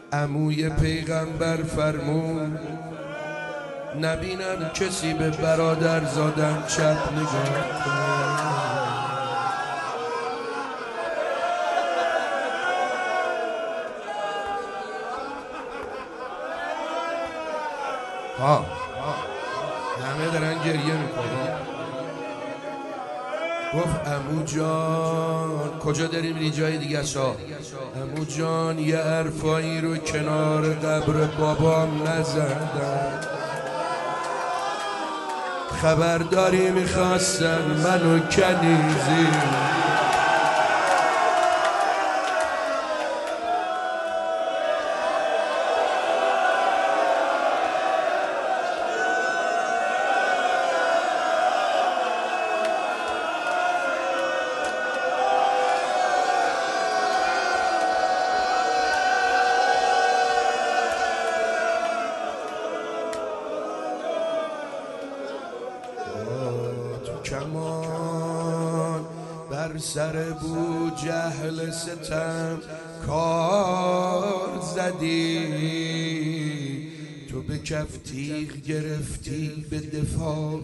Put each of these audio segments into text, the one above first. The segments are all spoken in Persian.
عموی پیغمبر فرمود نبینم کسی به برادر زادن چپ نگاه کنه. همه دارن گریه میکنن. گفت عمو جان کجا داریم؟ میری جای دیگه شاه. عمو جان یه حرفایی رو کنار قبر بابام نزدم، خبرداری میخواستن منو کنیزی. کمان بر سر بو جهل ستم کار زدی، تو به کف تیغ گرفتی به دفاع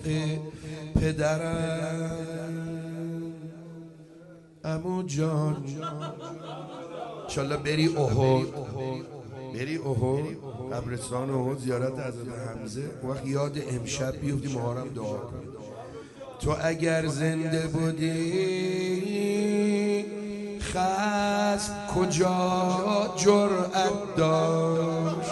پدرم. عمو جان انشالله بری احد، بری احد، قبرستان احد زیارت حضرت حمزه، وقت یاد امشب بیفتی محرم دعا کنی. تو اگر زنده بودی خصم کجا جرأت داشت.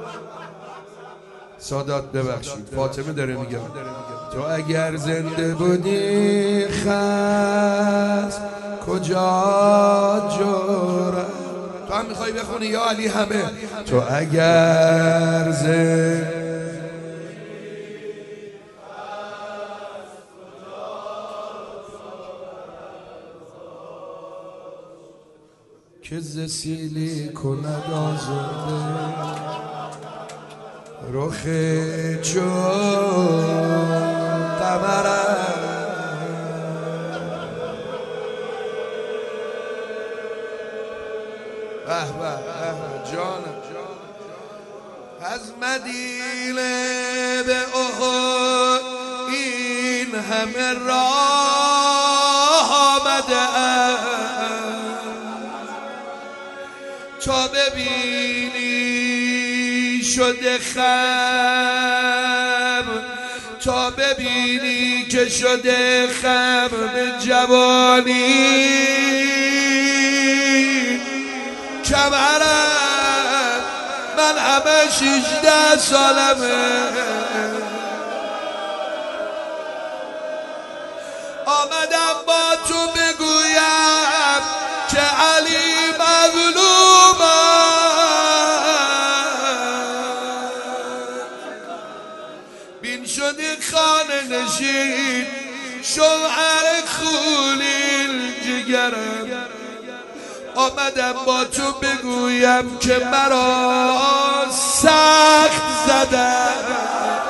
سادات ببخشید فاطمه داره میگم تو اگر زنده بودی خصم کجا جرأت. تو هم میخوای بخونی یا علی همه؟ تو اگر زنده که زسیلی کند آزرده رخ چون قمرم. به به جانم از مدینه به احد این همه راه آمده تا ببینی شده خم، تا ببینی که شده خم به جوانی کمرم. من همه 16 سالمه آمدم با تو بگویم که علی مظلوم بین شدی خانه نشین شوهر خونین جگرم. آمدم با تو بگویم که مرا سخت زدن.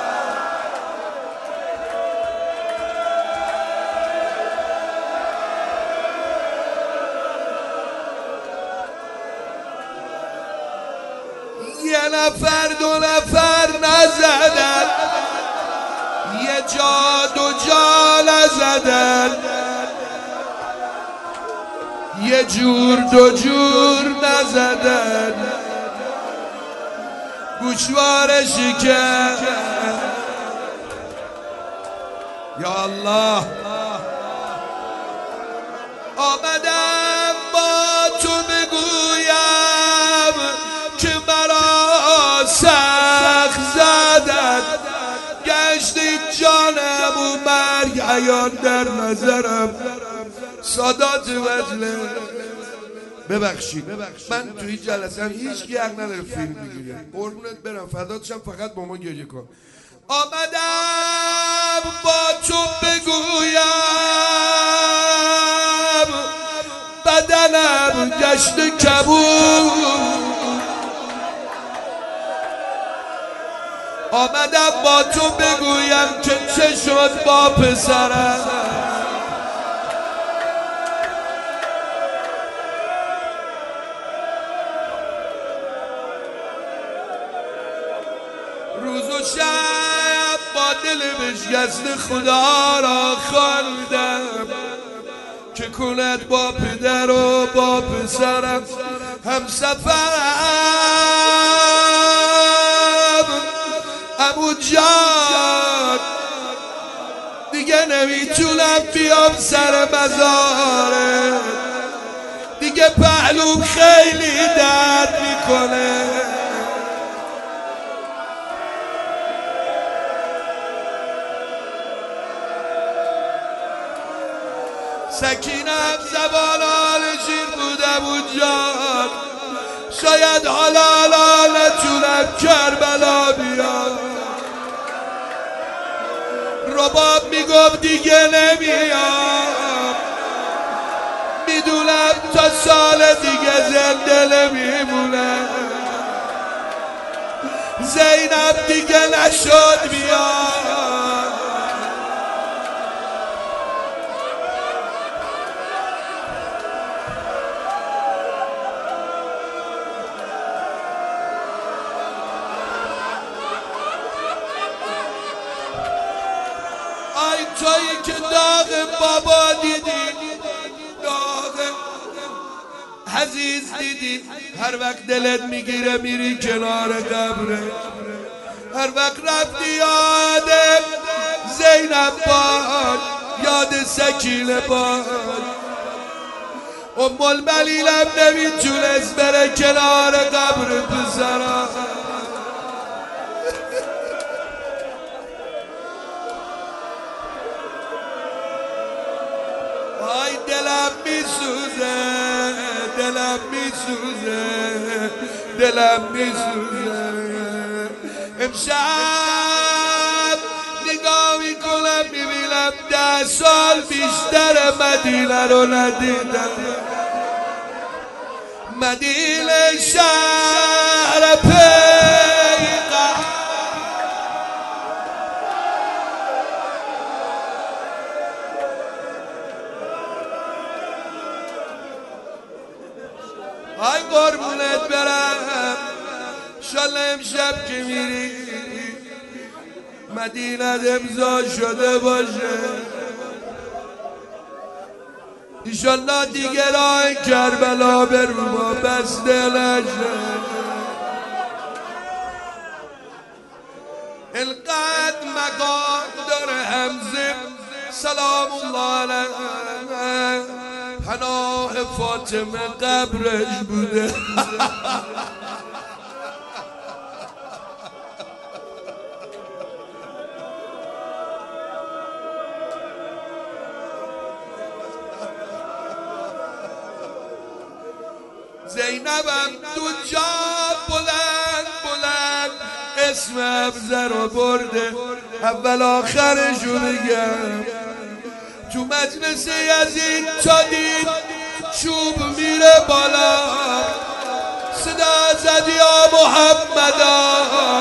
یه نفر دو نفر نزدن، یه جا دو جا نزدن، یه جور دو جور نزدن، گوشوار شکن. یا الله آمدم با تو بگویم که مرا سخت زدن. گشتی جانم و مرگ عیان در نظرم. سادات وجله ببخشید من توی جلسه هم هیچ کی حق نداره فیلم بگیره. قربونت برم فدات شم، فقط با ما گریه کن. آمدم با تو بگویم بدنم گشت کبود. آمدم با تو بگویم که چه شد با پسرم. و شب با دل بشکست خدا را خواندم که کند با پدر و با پسرم هم سفرم. عمو جان دیگه نمیتونم بیام سر مزاره، دیگه پهلوم خیلی درد میکنه. سکینم زبان حال شیر بودم اونجا، شاید حالا نتونم کربلا بیام. رباب میگفت دیگه نمیام، میدونم تا سال دیگه زنده نمیمونم. زینب دیگه نشد بیام. آی تویی که داغ بابا دیدی، داغ عزیز دیدی، هر وقت دلت میگیره میری کنار قبره. هر وقت رفتی یاد زینب باد، یاد سکینه باد. ام الملیلم نمیتونست بره کنار قبر پسرا. آی دلم میسوزه، دلم میسوزه، دلم میسوزه. امشب نگاه میکنم میبینم 10 سال بیشتر مدینه رو ندیدم. مدینه شهر پیقه، آی قربونت برم. شالا امشب که میری مدینت امضا شده باشه، ایشالله دیگه راه کربلا به رو ما بسته نشه. القد مقام داره حمزه سلام الله علیه، پناه فاطمه قبرش بوده. زینبم تو جا بلند بلند اسم افزر رو برده. اول آخرشو بگم، تو مجلس یزید تا دید چوب میره بالا، صدا زد یا محمدا،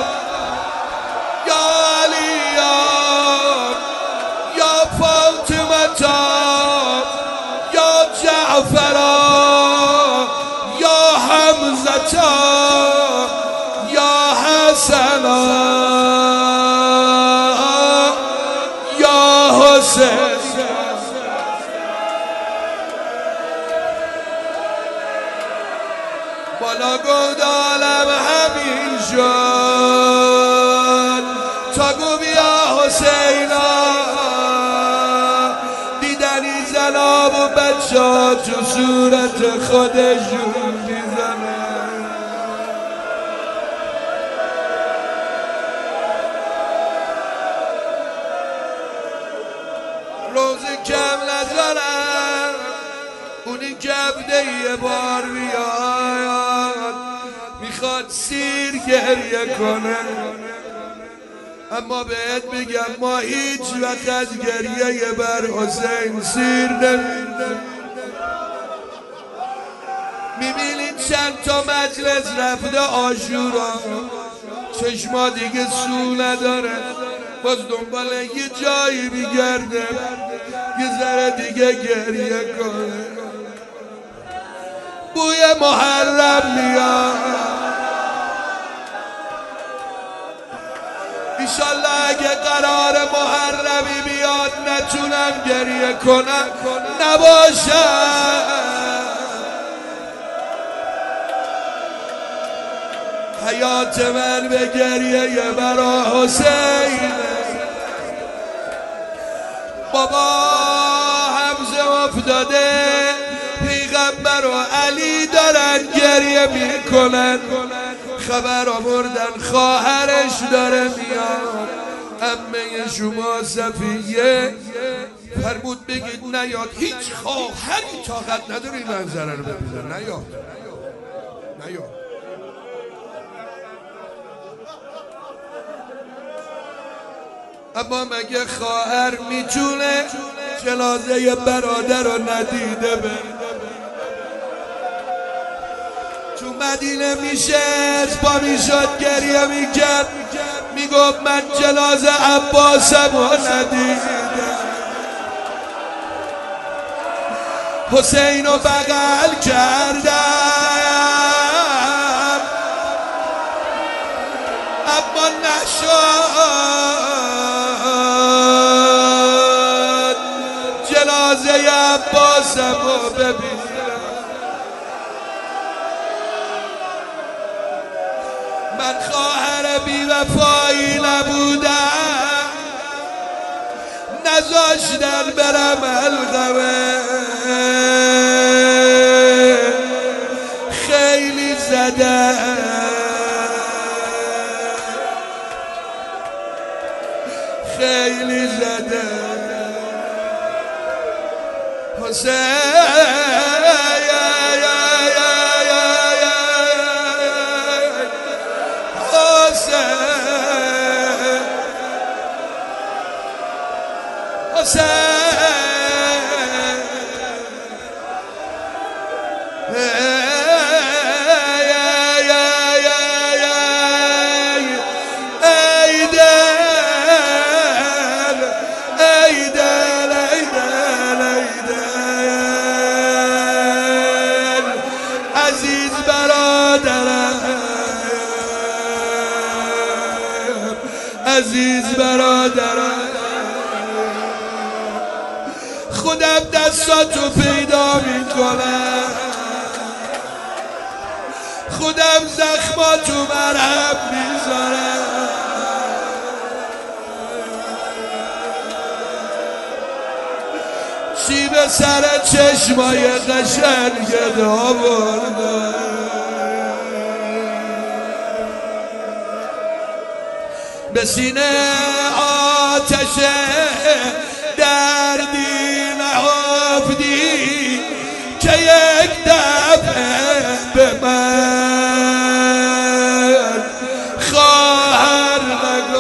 یا علی، یا فاطمه، یا جعفر، یا حسن، یا حسین. بالا گفت عالم همین شد تا گفت یا حسینا. دیدنی زناب و بچه ها تو صورت خودشون میزنه. روز کم نذارم اونی که عبده یه بار بیاد، میخواد سیر گریه کنه. اما بهت بگم ما هیچ وقت از گریه بر حسین سیر نمیدیم. میبینید چند تا مجلس رفته عاشورا، چشما دیگه سو نداره، باز دنبال یه جایی میگرده یه ذره دیگه گریه کنه. بوی محرم میاد، اگه قرار محرمی بیاد نتونم گریه کنم نباشم. حیات من به گریه برا حسین. بابا حمزه افتاده، پیغمبر و علی دارن گریه میکنن. خبر آوردن خواهرش داره میاد. عمه شما صفیه فرمود بگید نیاد. هیچ خواهری طاقت نداره این منظره رو ببینه. نیاد. اما مگه خواهر میتونه جنازه برادر رو ندیده بره؟ تو مدینه میشه پا میشد گریه میکرد، میگفت من جنازه عباسم رو ندیدم. حسین رو بغل کردم اما نشد جنازه عباسم رو ببینم. من خواهر بی وفایی نبودم، نذاشتن برم القمه. خیلی زدن، خیلی زدن حسین. عزیز برادرم، عزیز برادرم، خودم دستاتو پیدا میکنم، خودم زخماتو مرهم میذارم. چی به سر چشمای قشنگت آوردم؟ به سینه آتش دردی نهفتی که یک دفعه به من خواهر نگو.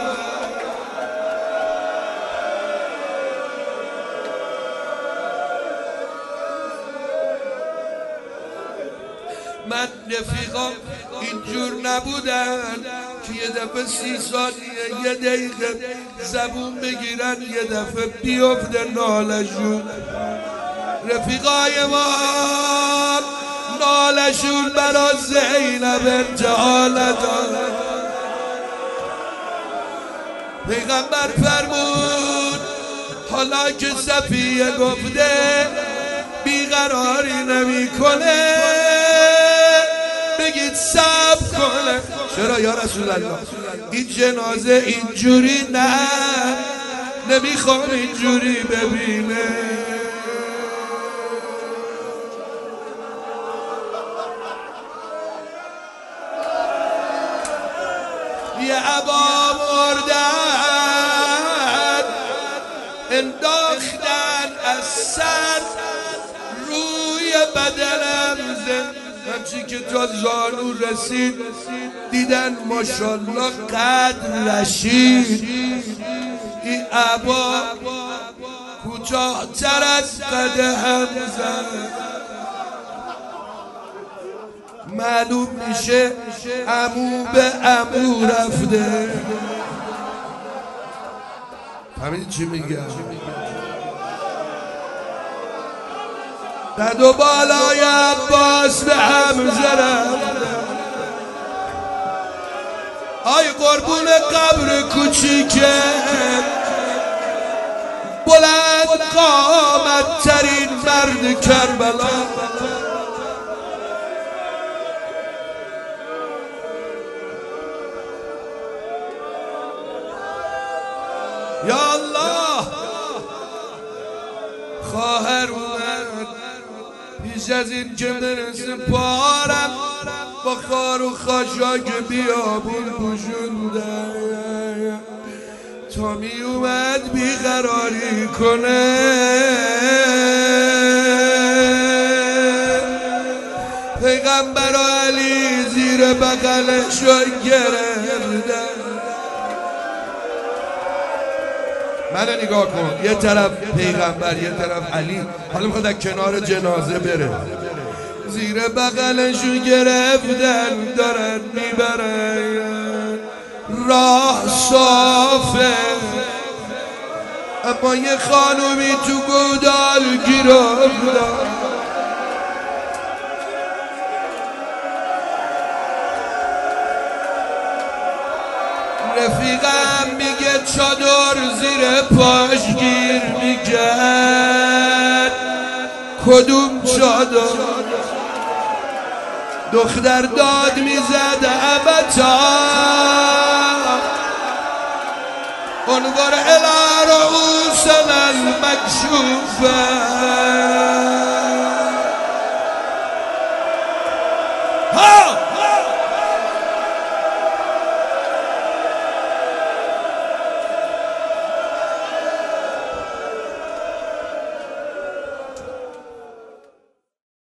من رفیقام اینجور نبودن که یه دفعه 30 ثانیه یه دقیقه زبون بگیرن یه دفعه بیفته نالشون. رفیقای ما نالشون برا زینب انتحال داد. پیغمبر فرمود حالا که صفیه گفته بیقراری نمی کنه بگید صبر کنه. چرا یا رسول الله این جنازه اینجوری نه، نمیخوام اینجوری ببینه. یه عبا مردن انداختن از سر روی بدنم زن، همچی که تا زانو رسید دیدن ماشالله قد رشید. این عبا کوتاه‌تر از قد حمزه، معلوم میشه عمو به عمو رفته. فهمیدی چی میگم؟ قد و بالای عباس به حمزه رفته. آی قربون قبر کوچیکه بلند قامت ترین مرد کربلا یا الله خواهر اومد پیش از این که برسه پارم با خار و خاشاک بیابون پوشونده تا می اومد بیقراری کنه پیغمبر علی زیر بغلشو گرفته منو نگاه کن یه طرف پیغمبر یه طرف علی حالا میخواد از کنار جنازه بره زیر بغلشو گرفتن دارن میبرن راه صافه اما یه خانومی تو گودال گیر افتاد رفیقم میگه چادر زیر پاش گیر میکرد کدوم چادر دختر داد میزد ابتا انظر الى رؤوسنا المکشوفه